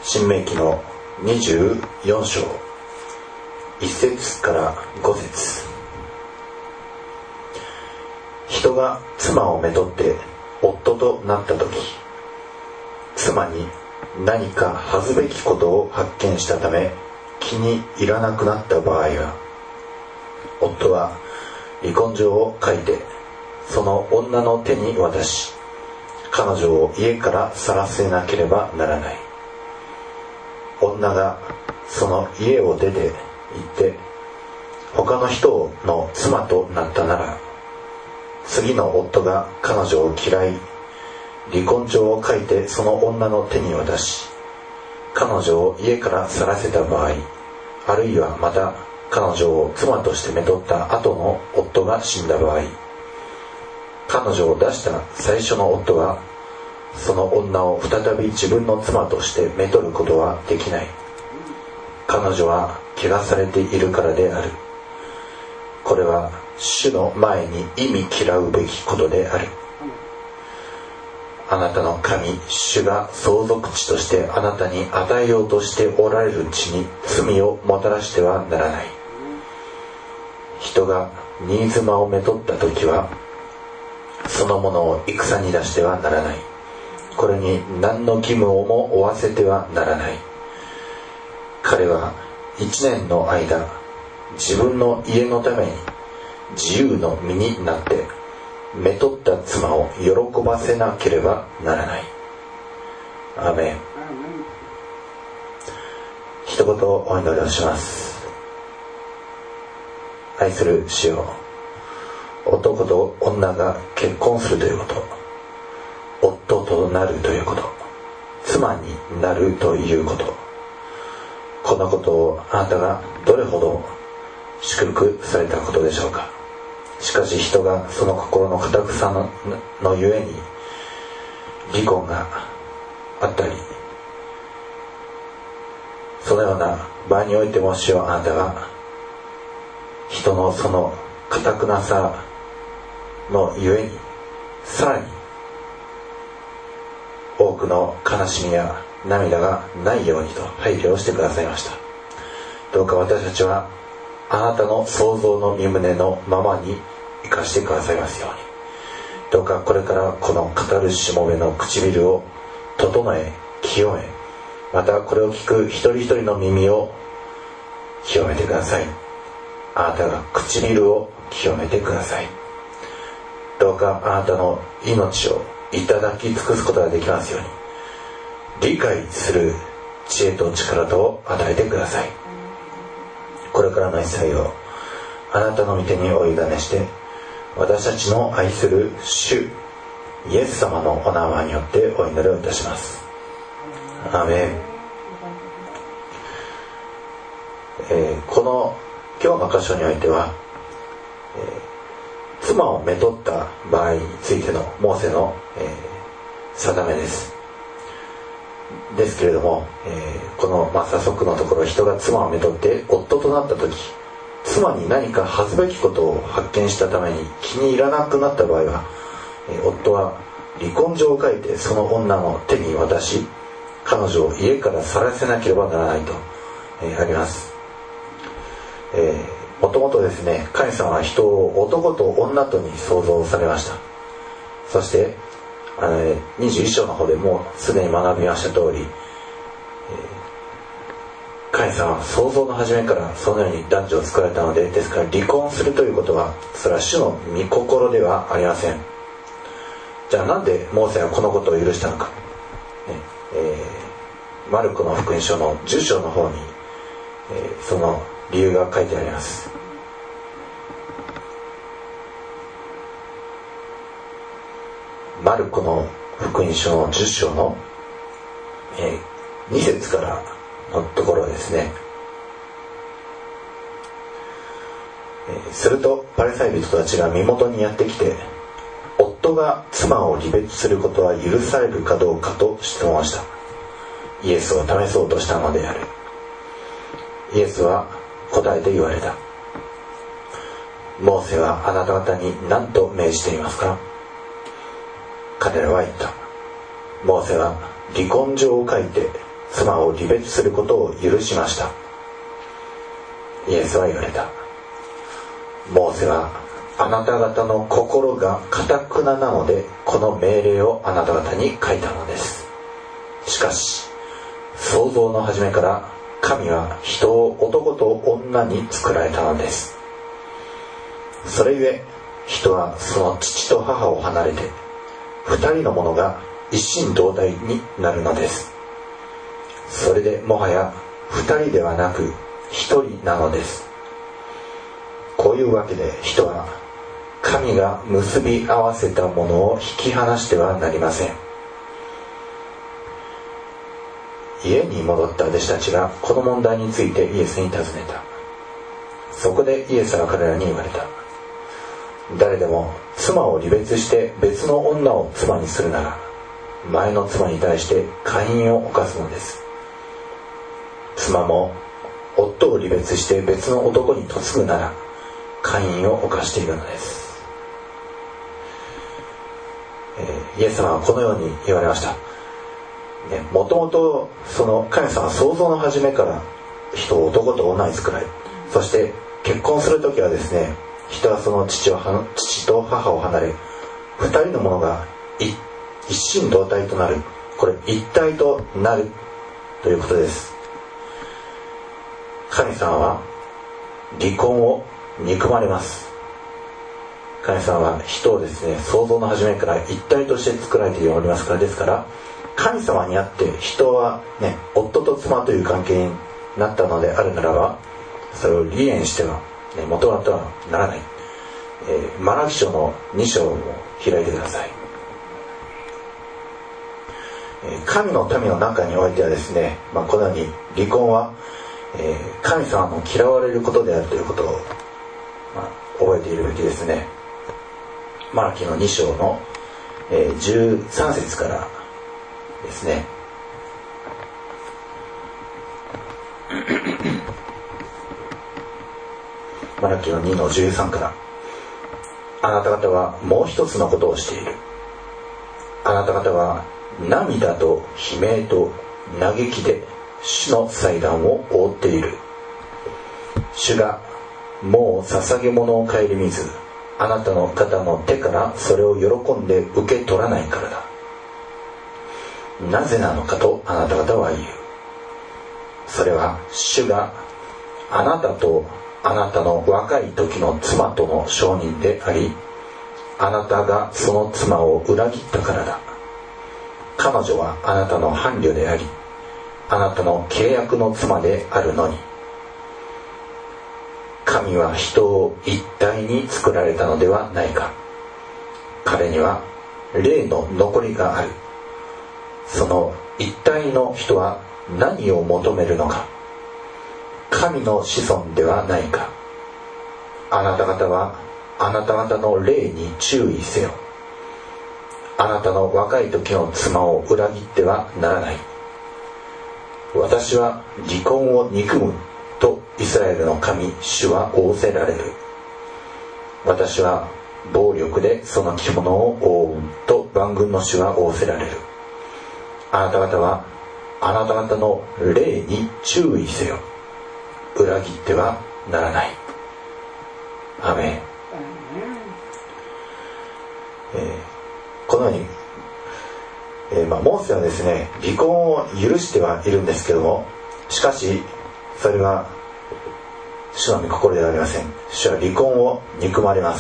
新明記の24章1節から5節。人が妻をめとって夫となった時、妻に何か恥ずべきことを発見したため気に入らなくなった場合は、夫は離婚状を書いてその女の手に渡し、彼女を家から去らせなければならない。女がその家を出て行って他の人の妻となったなら、次の夫が彼女を嫌い、離婚状を書いてその女の手に渡し、彼女を家から去らせた場合、あるいはまた彼女を妻としてめとった後の夫が死んだ場合、彼女を出した最初の夫はその女を再び自分の妻としてめとることはできない。彼女は汚されているからである。これは主の前に忌み嫌うべきことである。あなたの神主が相続地としてあなたに与えようとしておられる地に罪をもたらしてはならない。人が新妻をめとった時はそのものを戦に出してはならない。これに何の義務をも負わせてはならない。彼は1年の間自分の家のために自由の身になってめとった妻を喜ばせなければならない。アーメン。一言お祈りをします。愛する主よ、男と女が結婚するということ、夫となるということ、妻になるということ、このことをあなたがどれほど祝福されたことでしょうか。しかし人がその心の堅くさのゆえに離婚があったり、そのような場合においても主よ、あなたが人のその堅くなさのゆえにさらに多くの悲しみや涙がないようにと配慮をしてくださいました。どうか私たちはあなたの創造の御胸のままに生かしてくださいますように。どうかこれからこの語るしもべの唇を整え清め、またこれを聞く一人一人の耳を清めてください。あなたが唇を清めてください。どうかあなたの命をいただき尽くすことができますように、理解する知恵と力とを与えてください。これからの一切をあなたの御手にお委ねして、私たちの愛する主イエス様のお名前によってお祈りをいたします。アーメン。この今日の箇所においては、妻をめとった場合についてのモーセの、定めです。ですけれども、この早速のところ、人が妻をめとって夫となった時、妻に何か恥ずべきことを発見したために気に入らなくなった場合は、夫は離婚状を書いてその女の手に渡し、彼女を家から去らせなければならないと、あります。もともとですね、神様は人を男と女とに創造されました。そして21章の方でもうすでに学びました通り、神様は創造の初めからそのように男女を作られたので、ですから離婚するということはそれは主の御心ではありません。じゃあなんでモーセはこのことを許したのか、マルコの福音書の10章の方に、その理由が書いてあります。マルコの福音書の10章の、2節からのところですね。するとパリサイ人たちが身元にやってきて、夫が妻を離別することは許されるかどうかと質問した。イエスを試そうとしたのである。イエスは答えて言われた。モーセはあなた方に何と命じていますか。彼らは言った。モーセは離婚状を書いて妻を離別することを許しました。イエスは言われた。モーセはあなた方の心が堅くななのでこの命令をあなた方に書いたのです。しかし創造の初めから神は人を男と女に作られたのです。それゆえ人はその父と母を離れて二人の者が一心同体になるのです。それでもはや二人ではなく一人なのです。こういうわけで人は神が結び合わせたものを引き離してはなりません。家に戻った弟子たちがこの問題についてイエスに尋ねた。そこでイエスは彼らに言われた。誰でも妻を離別して別の女を妻にするなら前の妻に対して姦淫を犯すのです。妻も夫を離別して別の男に嫁ぐなら姦淫を犯しているのです。イエス様はこのように言われました。もともとその神様は創造の初めから人を男と女に作られ、そして結婚するときはですね、人はその父と母を離れ二人の者が一心同体となる、これ一体となるということです。神様は離婚を憎まれます。神様は人をですね、創造の初めから一体として作られておりますから、ですから神様にあって人はね、夫と妻という関係になったのであるならば、それを離縁しては、ね、元々はならない。マラキ書の2章を開いてください。神の民の中においてはですね、このように離婚は、神様の嫌われることであるということを、覚えているべきですね。マラキの2章の、13節からですね。マラキの2の13から、あなた方はもう一つのことをしている。あなた方は涙と悲鳴と嘆きで主の祭壇を覆っている。主がもう捧げ物を顧みず、あなたの方の手からそれを喜んで受け取らないからだ。なぜなのかとあなた方は言う。それは主があなたとあなたの若い時の妻との証人であり、あなたがその妻を裏切ったからだ。彼女はあなたの伴侶であり、あなたの契約の妻であるのに。神は人を一体に作られたのではないか。彼には霊の残りがある。その一体の人は何を求めるのか。神の子孫ではないか。あなた方はあなた方の霊に注意せよ。あなたの若い時の妻を裏切ってはならない。私は離婚を憎むとイスラエルの神主は仰せられる。私は暴力でその着物を覆うと万軍の主は仰せられる。あなた方はあなた方の霊に注意せよ。裏切ってはならない。アメン。このように、モーセはですね、離婚を許してはいるんですけども、しかしそれは主の御心ではありません。主は離婚を憎まれます。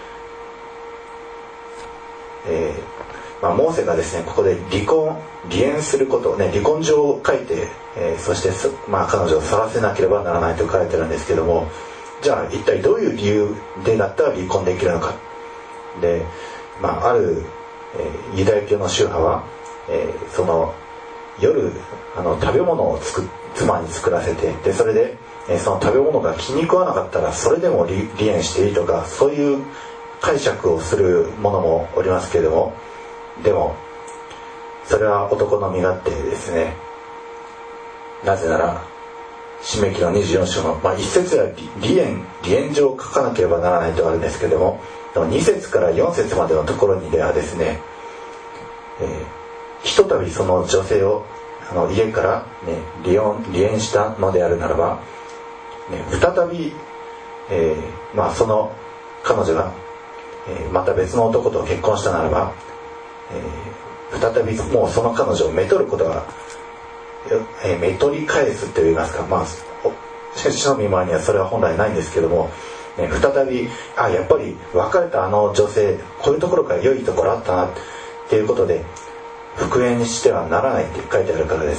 モーセがですね、ここで離縁することをね、離婚状を書いて、そして彼女を去らせなければならないと書いてるんですけども、じゃあ一体どういう理由でだったら離婚できるのか。で、ある、ユダヤ教の宗派は、その夜食べ物を妻に作らせて、でそれで、その食べ物が気に食わなかったらそれでも離縁していいとか、そういう解釈をする者もおりますけれども、でもそれは男の身勝手ですね。なぜなら申命記の24章の、一節は離縁状を書かなければならないとあるんですけれども、2節から4節までのところにではですね、ひとたびその女性を家から、離縁したのであるならば、再び、その彼女が、また別の男と結婚したならば、再びもうその彼女をめとることが、めとり返すといいますか、主の御前にはそれは本来ないんですけども、再びやっぱり別れたあの女性こういうところから良いところあったなっていうことで復縁にしてはならないって書いてあるからです。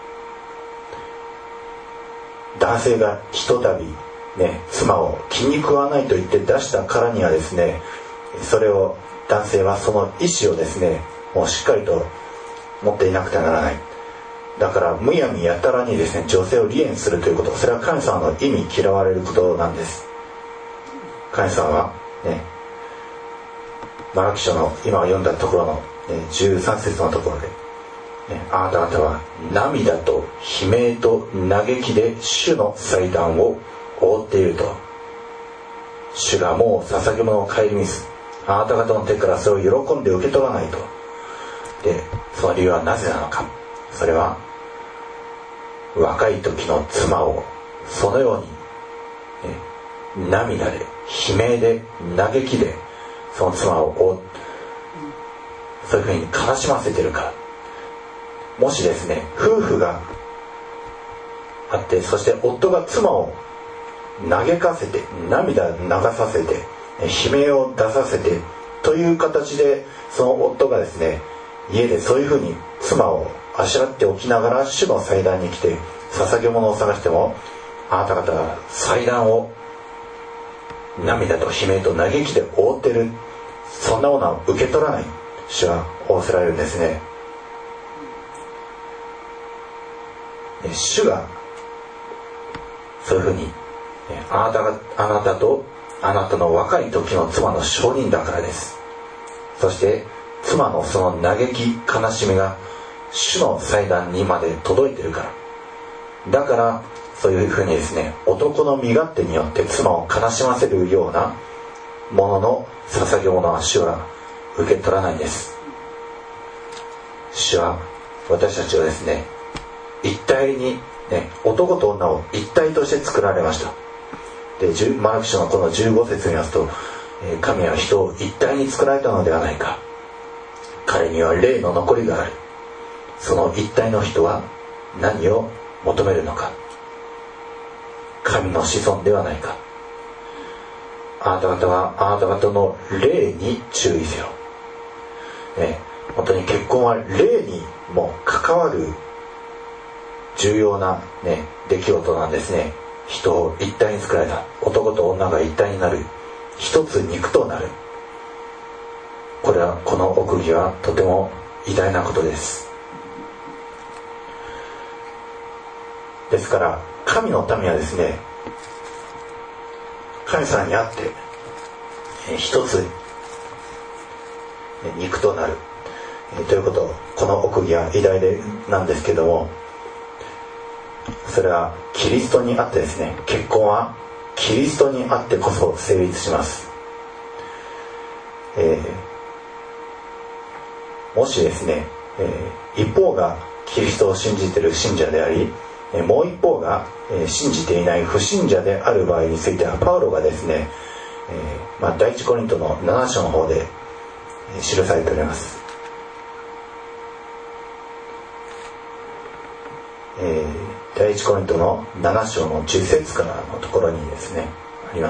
男性がひとたび妻を気に食わないと言って出したからにはですね、それを男性はその意思をですねもうしっかりと持っていなくてはならない。だからむやみやたらにですね女性を離縁するということ、それは神様の意味嫌われることなんです。神様はマラキ書の今読んだところの13節のところで、あなた方は涙と悲鳴と嘆きで主の祭壇を覆っていると。主がもう捧げ物を顧みず、あなた方の手からそれを喜んで受け取らないと。で、その理由はなぜなのか。それは若い時の妻をそのように、涙で悲鳴で嘆きでその妻を覆う、そういうふうに悲しませてるから。もしですね夫婦があって、そして夫が妻を嘆かせて涙流させて悲鳴を出させてという形で、その夫がですね家でそういうふうに妻をあしらっておきながら主の祭壇に来て捧げ物を探しても、あなた方が祭壇を涙と悲鳴と嘆きで覆ってる、そんなものは受け取らない、主は仰せられるんですね。主がそういうふうにあなたとあなたの若い時の妻の証人だからです。そして妻のその嘆き悲しみが主の祭壇にまで届いているから、だからそういうふうにですね男の身勝手によって妻を悲しませるようなものの捧げ物は主は受け取らないんです。主は私たちをですね一体に、男と女を一体として作られました。でマラキ書のこの15節を見ますと、神は人を一体に作られたのではないか、彼には霊の残りがある、その一体の人は何を求めるのか、神の子孫ではないか。あなた方はあなた方の霊に注意せよ、本当に結婚は霊にも関わる重要な、出来事なんですね。人を一体に作られた、男と女が一体になる、一つ肉となる、この奥義はとても偉大なことです。ですから神の民はですね神様にあって一つ肉となるということ、この奥義は偉大なんですけども、それはキリストにあってですね、結婚はキリストにあってこそ成立します。もしですね、一方がキリストを信じている信者であり、もう一方が信じていない不信者である場合については、パウロがですね、第一コリントの7章の方で記されております。第一コリントの7章の10節からのところにですねあります。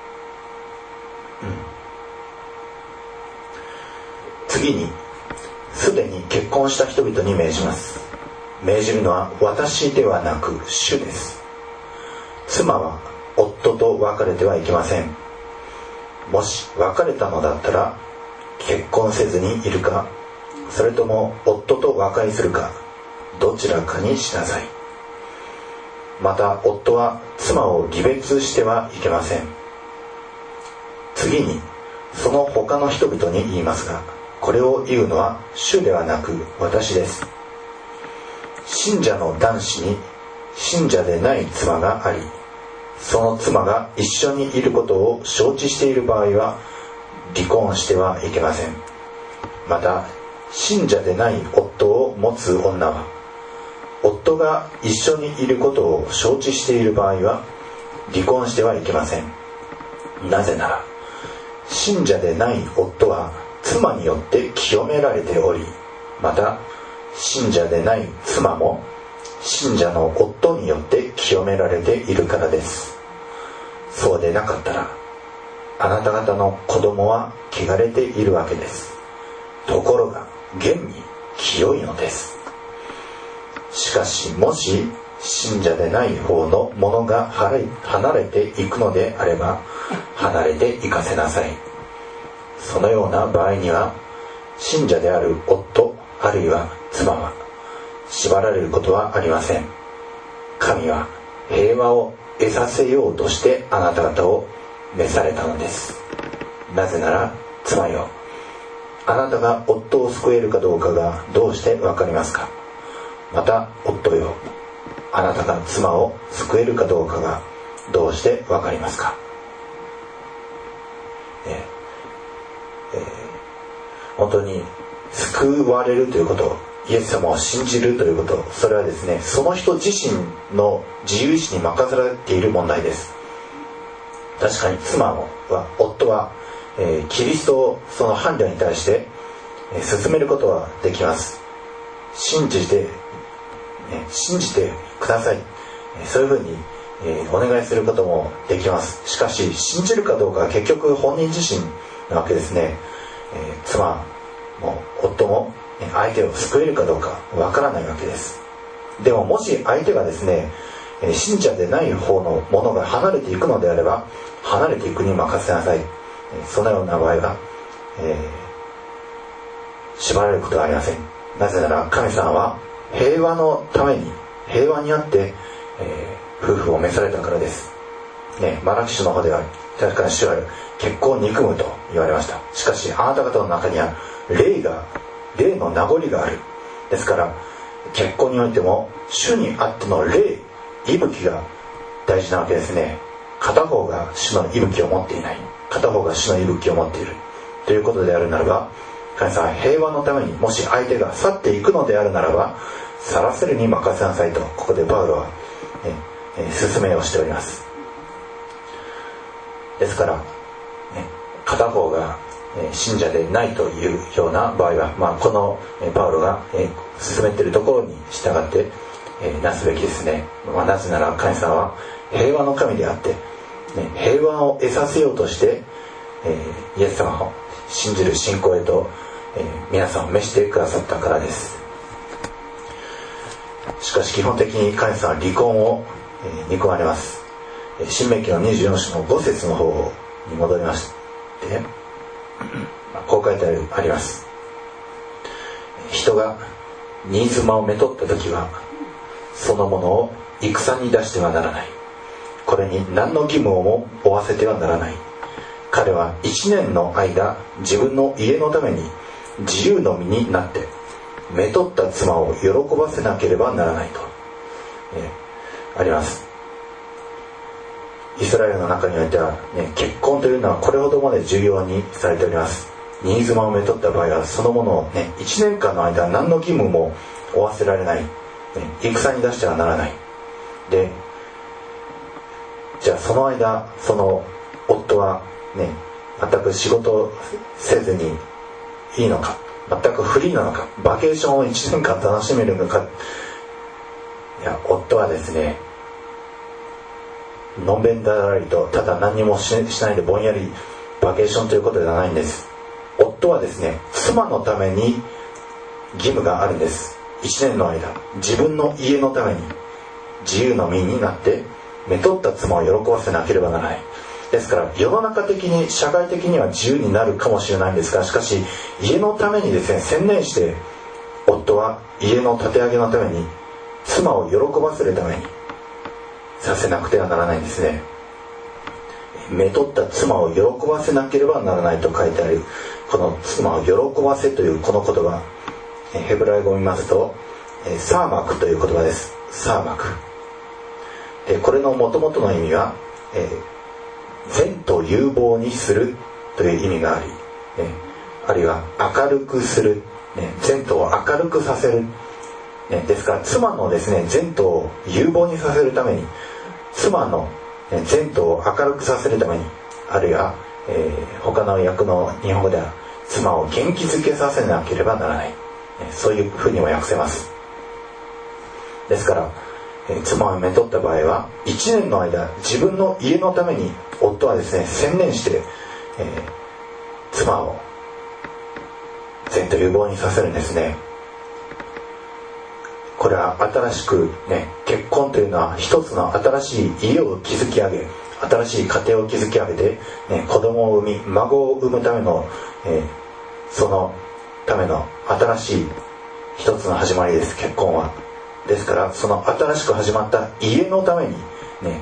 次に、すでに結婚した人々に命じます。命じるのは私ではなく主です。妻は夫と別れてはいけません。もし別れたのだったら結婚せずにいるか、それとも夫と和解するか、どちらかにしなさい。また夫は妻を離別してはいけません。次に、その他の人々に言いますが、これを言うのは主ではなく私です。信者の男子に信者でない妻があり、その妻が一緒にいることを承知している場合は離婚してはいけません。また信者でない夫を持つ女は夫が一緒にいることを承知している場合は離婚してはいけません。なぜなら信者でない夫は妻によって清められており、また信者でない妻も信者の夫によって清められているからです。そうでなかったらあなた方の子供は汚れているわけです。ところが現に清いのです。しかしもし信者でない方のものが離れていくのであれば離れていかせなさい。そのような場合には信者である夫あるいは妻は縛られることはありません。神は平和を得させようとしてあなた方を召されたのです。なぜなら妻よ、あなたが夫を救えるかどうかがどうしてわかりますか。また夫よ、あなたが妻を救えるかどうかがどうしてわかりますか。本当に救われるということ、イエス様を信じるということ、それはですね、その人自身の自由意志に任せられている問題です。確かに夫は、キリストをその伴侶に対して、進めることはできます。信じてください、そういうふうに、お願いすることもできます。しかし信じるかどうかは結局本人自身なわけですね。妻も夫も相手を救えるかどうかわからないわけです。でももし相手がですね、信者でない方のものが離れていくのであれば離れていくに任せなさい。そのような場合は、縛られることはありません。なぜなら神様は平和のために平和にあって、夫婦を召されたからです、マラキ書の方では確かに主は結婚を憎むと言われました。しかしあなた方の中には霊の名残がある。ですから結婚においても主にあっての霊、息吹が大事なわけですね。片方が主の息吹を持っていない、片方が主の息吹を持っているということであるならば、神様は平和のためにもし相手が去っていくのであるならば去らせるに任せなさいと、ここでパウロは、勧めをしております。ですから、片方が信者でないというような場合は、このパウロが進めているところに従ってなすべきですね。なぜなら神様は平和の神であって、平和を得させようとして、イエス様を信じる信仰へと、皆さんを召してくださったからです。しかし基本的に神様は離婚を憎まれます。申命記の24章の5節の方に戻りまして、こう書いてあります。人が新妻をめとった時はそのものを戦に出してはならない。これに何の義務をも負わせてはならない。彼は1年の間自分の家のために自由の身になってめとった妻を喜ばせなければならないと、あります。イスラエルの中においては、結婚というのはこれほどまで重要にされております。新妻をめとった場合はそのものを、1年間の間何の義務も負わせられない、戦に出してはならない。で、じゃあその間その夫は全く仕事せずにいいのか、全くフリーなのか、バケーションを1年間楽しめるのか。いや、夫はですね、のんべんだらりとただ何もしないでぼんやりバケーションということではないんです。夫はですね、妻のために義務があるんです。1年の間自分の家のために自由の身になってめとった妻を喜ばせなければならない。ですから世の中的に社会的には自由になるかもしれないんですが、しかし家のためにですね、専念して夫は家の立て上げのために妻を喜ばせるためにさせなくてはならないんですね。めとった妻を喜ばせなければならないと書いてあるこの妻を喜ばせというこの言葉、ヘブライ語を見ますとサーマクという言葉です。サーマク。これの元々の意味は善と有望にするという意味があり、あるいは明るくする、善とを明るくさせるですから妻のですね前途を有望にさせるために、妻の前途を明るくさせるために、あるいは、他の訳の日本語では妻を元気づけさせなければならない、そういうふうにも訳せます。ですから、妻をめとった場合は1年の間自分の家のために夫はですね専念して、妻を前途有望にさせるんですね。これは新しくね、結婚というのは一つの新しい家を築き上げ、新しい家庭を築き上げて、子供を産み孫を産むための、そのための新しい一つの始まりです、結婚は。ですからその新しく始まった家のためにね、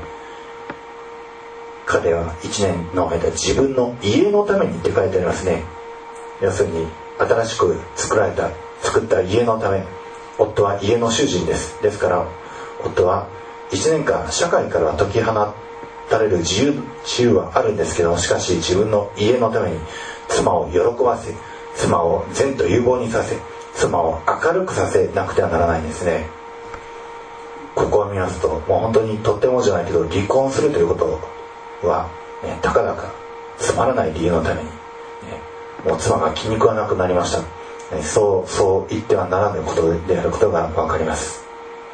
彼は1年の間自分の家のためにって書いてありますね。要するに新しく作った家のため、夫は家の主人です。ですから夫は1年間社会から解き放たれる自由はあるんですけど、しかし自分の家のために妻を喜ばせ、妻を前途有望にさせ、妻を明るくさせなくてはならないんですね。ここを見ますと、もう本当にとってもじゃないけど離婚するということは、たかだかつまらない理由のために、もう妻が気に食わなくなりました。そう言ってはならぬことであることが分かります。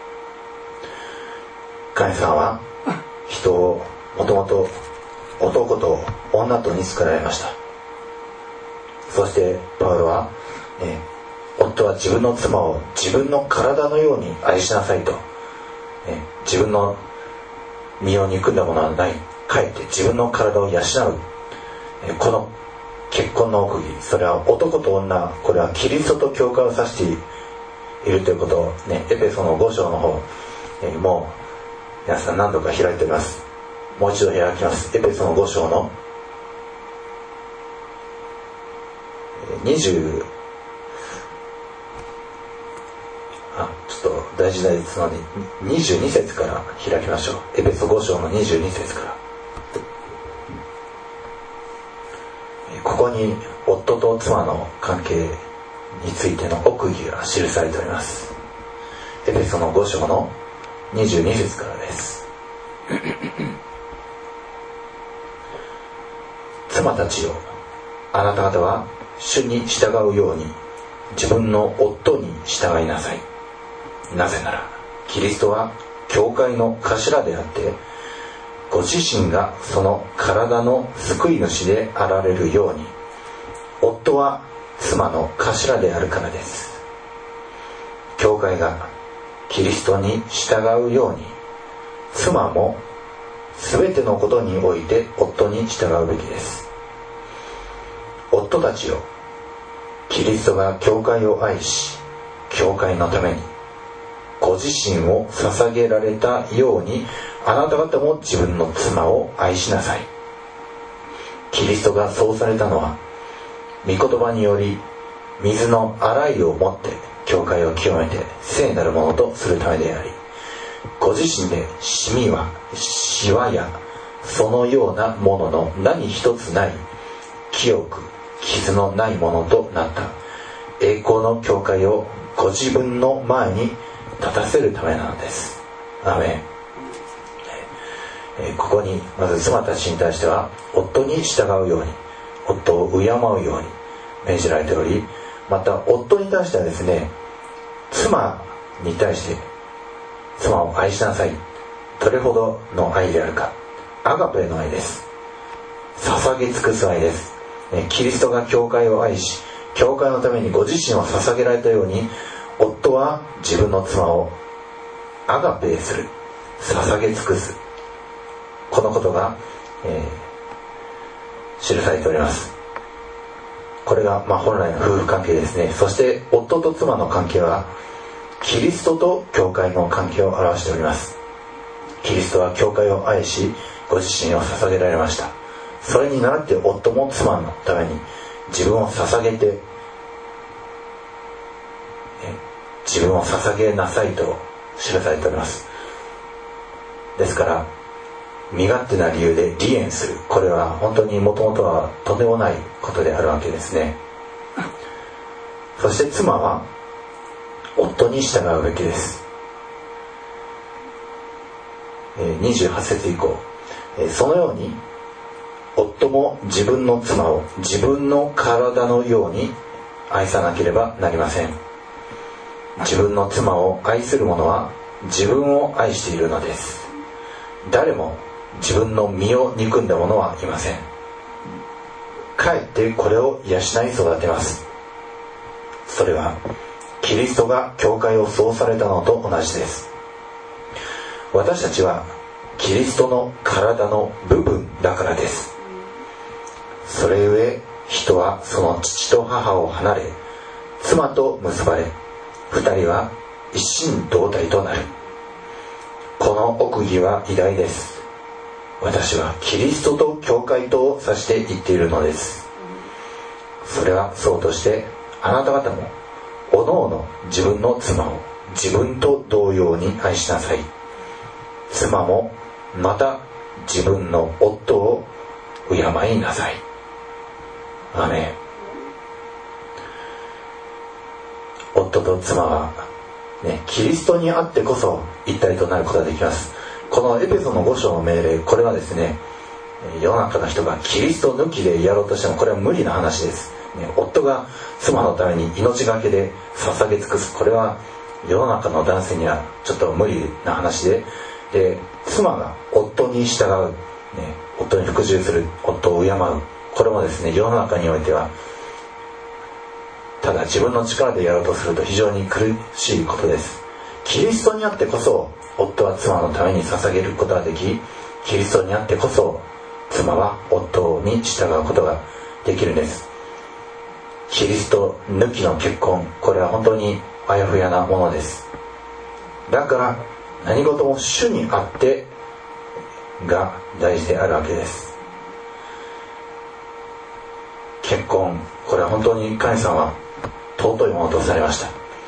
神様は人をもともと男と女とに作られました。そしてパウロは、夫は自分の妻を自分の体のように愛しなさいと、自分の身を憎んだものはない、かえって自分の体を養う、この結婚の奥義、それは男と女、これはキリストと教会を指しているということを、エペソの5章の方、もう皆さん何度か開いております。もう一度開きます。エペソの5章のちょっと大事なですので22節から開きましょう。エペソ5章の22節から。ここに夫と妻の関係についての奥義が記されております。エペソの5章の22節からです。妻たちよ、あなた方は主に従うように自分の夫に従いなさい。なぜならキリストは教会の頭であって、ご自身がその体の救い主であられるように、夫は妻の頭であるからです。教会がキリストに従うように、妻もすべてのことにおいて夫に従うべきです。夫たちよ、キリストが教会を愛し、教会のためにご自身を捧げられたように、あなた方も自分の妻を愛しなさい。キリストがそうされたのは、御言葉により水の洗いをもって教会を清めて聖なるものとするためであり、ご自身でシワやそのようなものの何一つない清く傷のないものとなった栄光の教会をご自分の前に立たせるためなのです。アーメン。ここにまず妻たちに対しては夫に従うように、夫を敬うように命じられており、また夫に対してはですね、妻に対して妻を愛しなさい。どれほどの愛であるか。アガペの愛です。捧げ尽くす愛です。キリストが教会を愛し、教会のためにご自身を捧げられたように、夫は自分の妻をアガペする、捧げ尽くす、このことが、記されております。これが本来の夫婦関係ですね。そして夫と妻の関係はキリストと教会の関係を表しております。キリストは教会を愛し、ご自身を捧げられました。それに倣って夫も妻のために自分を捧げて、自分を捧げなさいと記されております。ですから身勝手な理由で離縁する、これは本当にもともとはとんでもないことであるわけですね。そして妻は夫に従うべきです。28節以降、そのように夫も自分の妻を自分の体のように愛さなければなりません。自分の妻を愛する者は自分を愛しているのです。誰も自分の身を憎んだ者はいません。かえってこれを養い育てます。それはキリストが教会をそうされたのと同じです。私たちはキリストの体の部分だからです。それゆえ人はその父と母を離れ妻と結ばれ、二人は一心同体となる。この奥義は偉大です。私はキリストと教会とを指して言っているのです。それはそうとして、あなた方もおのおの自分の妻を自分と同様に愛しなさい。妻もまた自分の夫を敬いなさい。アーメン。夫と妻は、キリストにあってこそ一体となることができます。このエペソの5章の命令、これはですね、世の中の人がキリスト抜きでやろうとしてもこれは無理な話です。夫が妻のために命がけで捧げ尽くす、これは世の中の男性にはちょっと無理な話で、妻が夫に従う、夫に服従する、夫を敬う、これもですね、世の中においてはただ自分の力でやろうとすると非常に苦しいことです。キリストにあってこそ夫は妻のために捧げることができ、キリストにあってこそ妻は夫に従うことができるんです。キリスト抜きの結婚、これは本当にあやふやなものです。だから何事も主にあってが大事であるわけです。結婚、これは本当に神様は尊いものとされました。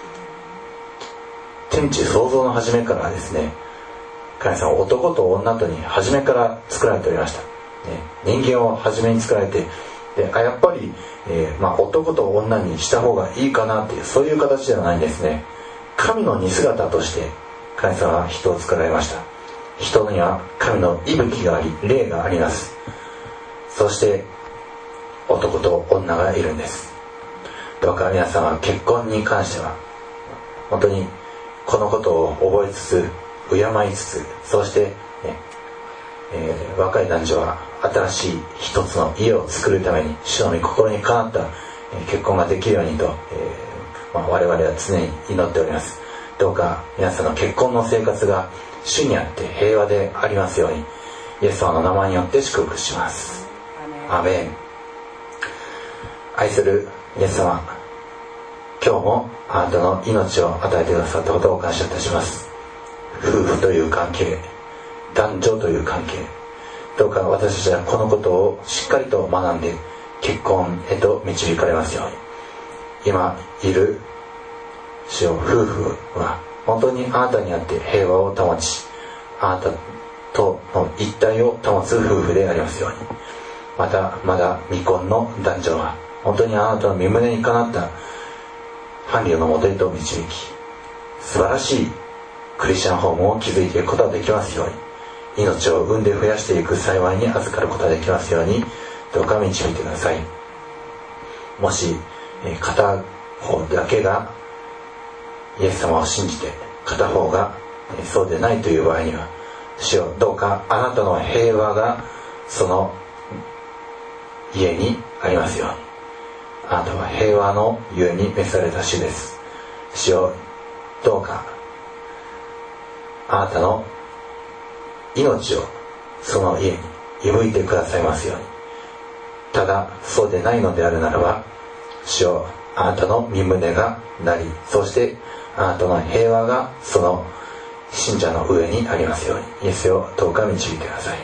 天地創造の初めからですね、神様は男と女とに初めから作られておりました。人間を初めに作られて、やっぱり、男と女にした方がいいかなっていう、そういう形ではないんですね。神の似姿として神様は人を作られました。人には神の息吹があり、霊があります。そして男と女がいるんです。どうか皆さんは結婚に関しては本当にこのことを覚えつつ、敬いつつ、そして、若い男女は新しい一つの家を作るために主の御心にかなった結婚ができるようにと、我々は常に祈っております。どうか皆さんの結婚の生活が主にあって平和でありますように、イエス様の名前によって祝福します。アーメン。愛するイエス様、今日もあなたの命を与えてくださったことを感謝いたします。夫婦という関係、男女という関係、どうか私たちはこのことをしっかりと学んで結婚へと導かれますように。今いる主よ、夫婦は本当にあなたにあって平和を保ち、あなたとの一体を保つ夫婦でありますように。またまだ未婚の男女は本当にあなたの御胸にかなった伴侶のもとへと導き、素晴らしいクリスチャンホームを築いていくことができますように、命を産んで増やしていく幸いに預かることができますように、どうか導いてください。もし片方だけがイエス様を信じて片方がそうでないという場合には、主よ、どうかあなたの平和がその家にありますように。あなたは平和のゆえに召された主です。主よ、どうかあなたの命をその家に息いてくださいますように。ただそうでないのであるならば、主よ、あなたの御胸がなり、そしてあなたの平和がその信者の上にありますように。イエスをどうか導いてください。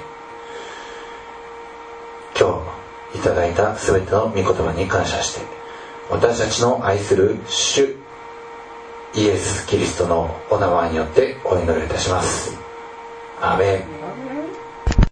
今日いただいたすべての御言葉に感謝して、私たちの愛する主イエス・キリストのお名前によってお祈りいたします。アーメン。